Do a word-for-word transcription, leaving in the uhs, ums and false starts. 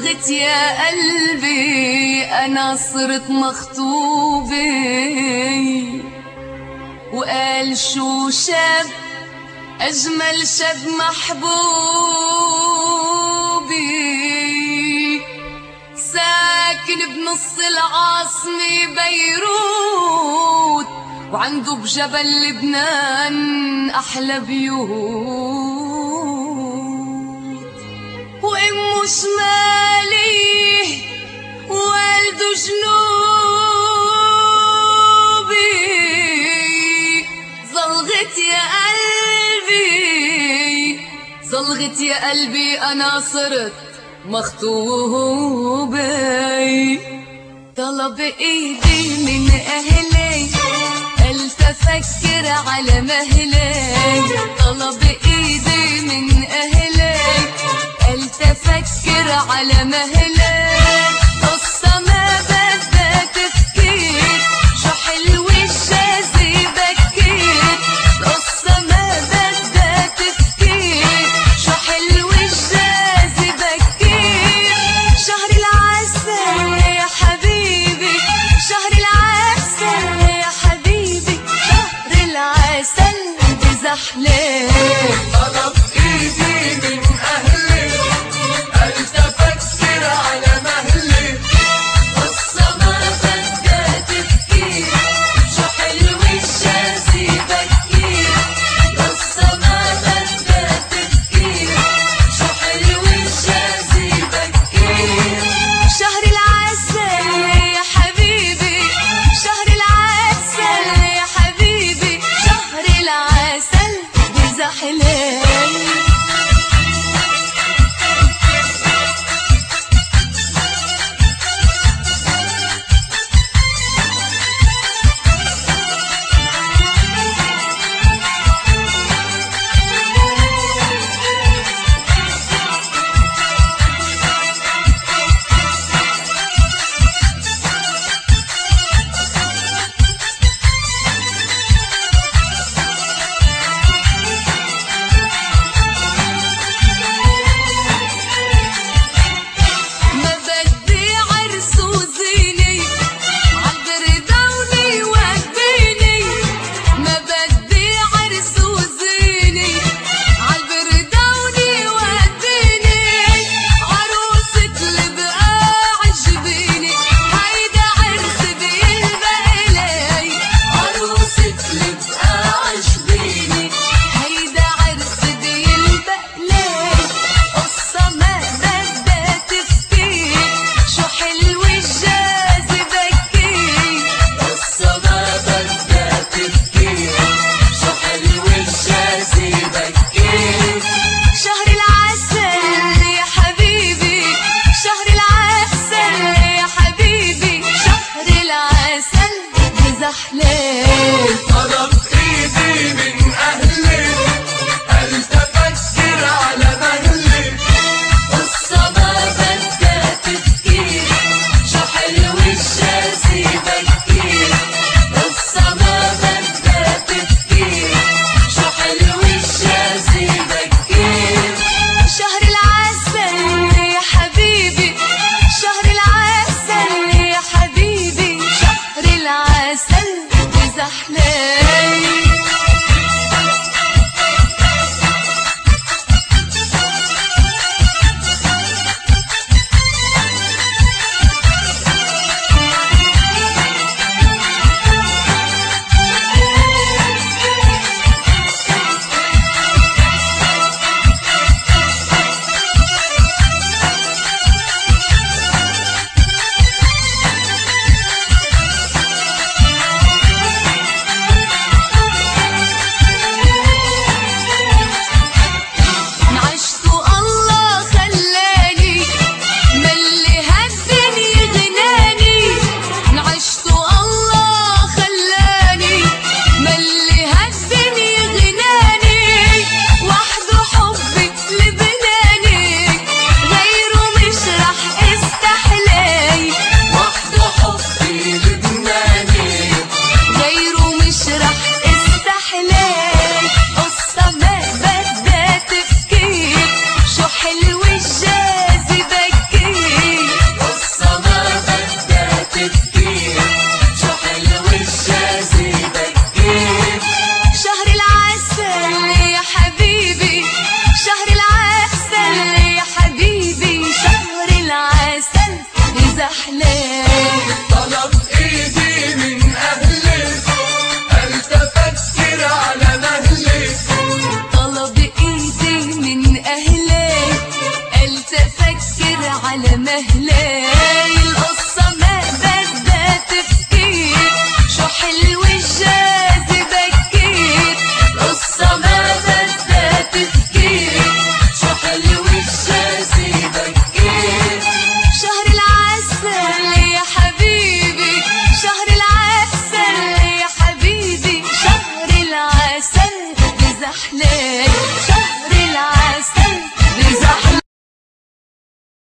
زلغت يا قلبي أنا صرت مخطوبة، وقال شو شاب أجمل شاب محبوبي، ساكن بنص العاصمة بيروت، وعنده بجبل لبنان أحلى بيوت، وأمه شمالي والده جنوبي. زلغت يا قلبي زلغت يا قلبي أنا صرت مخطوبة، طلب إيدي من أهلي قلت أفكر على مهلي، طلب إيدي من أهلي قلت أفكر على مهلي، قصة ما بدها تفكير شو حلو الشازي بكير، قصة ما بدها تفكير شو حلو الشازي بكير. شهر العسل يا حبيبي شهر العسل يا حبيبي شهر العسل بزحلق. طلب ايدي من اهلي قلت افكر على مهلي، قصة ما بدها تفكير شو حلو الشازي بكير، قصة ما بدها تفكير شو حلو الشازي بكير. شهر العسل يا حبيبي شهر العسل يا حبيبي شهر العسل بزحلق. على مهلي. القصة ما بدها تفكير، شو حلو الجاذبة كتير. القصة ما بدها تفكير، شو حلو الجاذبة كتير. شهر العسل يا حبيبي، شهر العسل يا حبيبي، شهر العسل بزحلق. شهر